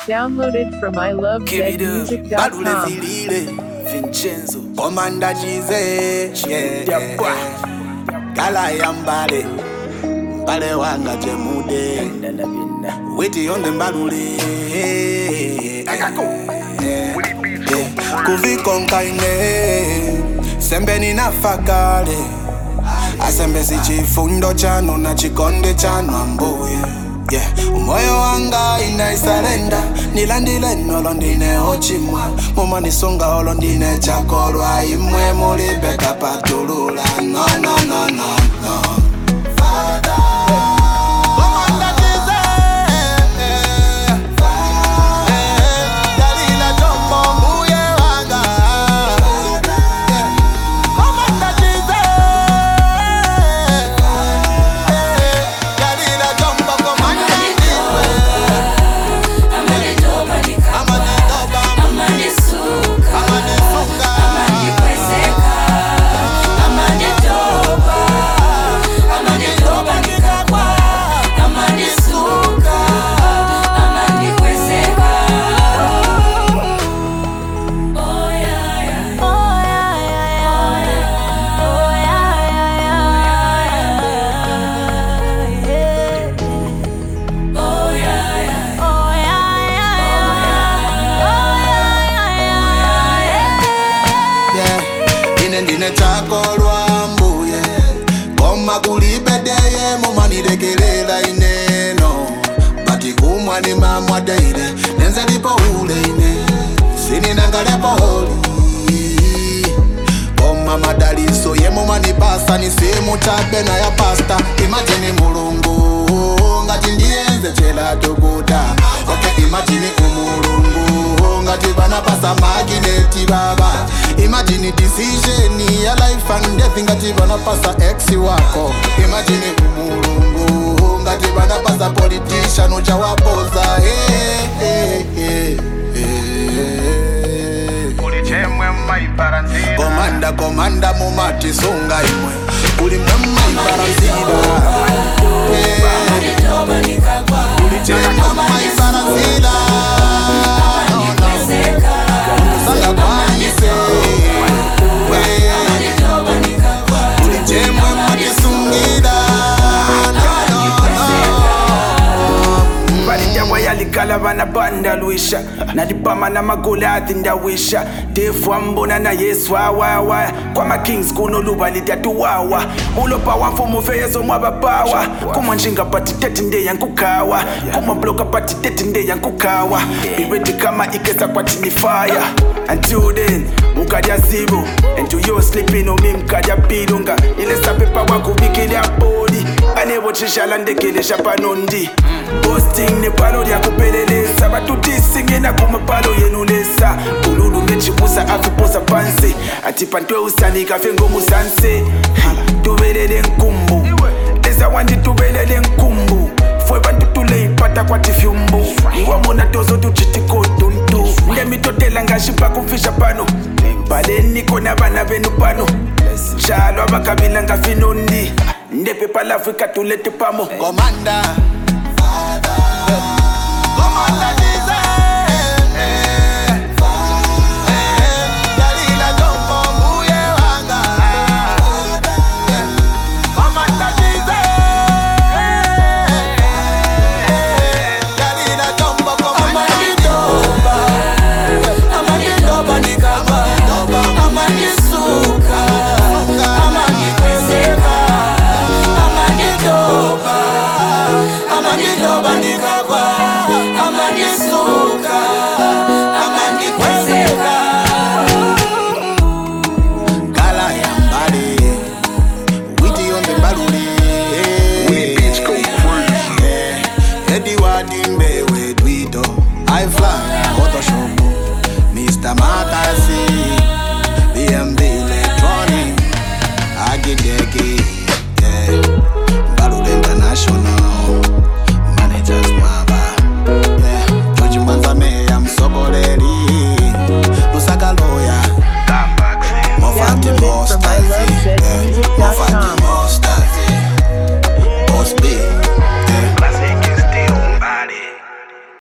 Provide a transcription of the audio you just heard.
Downloaded from ilovezmusic.com. Vincenzo Commander Jize, Gala Yambale, Bale Wanga Jemude, Witty on the Balule, Kuvi Konkaine, Sembeni na Fakale, Asembesi Chifundo Chano na Chikonde Chano Amboye. Umoyo wanga inaisalenda nilandile nolondine ochimwa muma nisunga olondine chakolwa imwe mulibeka patulula no Father Ndine chakolwa mbuye Koma kulibedeye mumanirekelela ineno Bati kumwani mamwa deire Nenze lipo ule ine Sini nangalepo holi Koma madaliso ye mumanipasa Nisimu tabena ya pasta Imagine mulungu Ngati ndienze chela tukuta Imagine umulungu Ngati bana pasa magineti baba Imagine decision ya life and death Ngati bana pasa ex wako Imagine umulungu Ngati bana pasa politician ujawapoza Komanda mumati sunga imwe Uli mwema ibarazida Uli mwema ibarazida Sanga kwanise Uli mwema kisungida Yalikala bana banda luisha Nalipama na magulathi ndawisha Defu ambona na yesu wawa Kwa ma kings kuno luba litatuwawa Ulopa wamfumu feyeso mwababawa Kuma njinga pati teti nde yankukawa Kuma bloka pati teti nde yankukawa Biweti kama ikesa kwa tini fire Until then, mukadia zibo Into you sleeping on me mkadia bidunga Ile sapepa wakubikili body Ane wachishala ndekele shapanondi Posting ne palo ya kupelelesa Batutisi ngena kumapalo yenulesa Ululu mechibusa afiposa panse Atipantwe usanika fengo musanse Tubelele nkumbu Leza wandi tubelele nkumbu Fwe bantu tule ipata kwa tifyumbu Iwa mona tozo tuchitiko tuntu Ndemi totela ngashipa kufisha pano Bale niko na bana benu pano Chalo abakabila ngafinondi Ndepe pala Afrika tulete pamo Commander Father Commander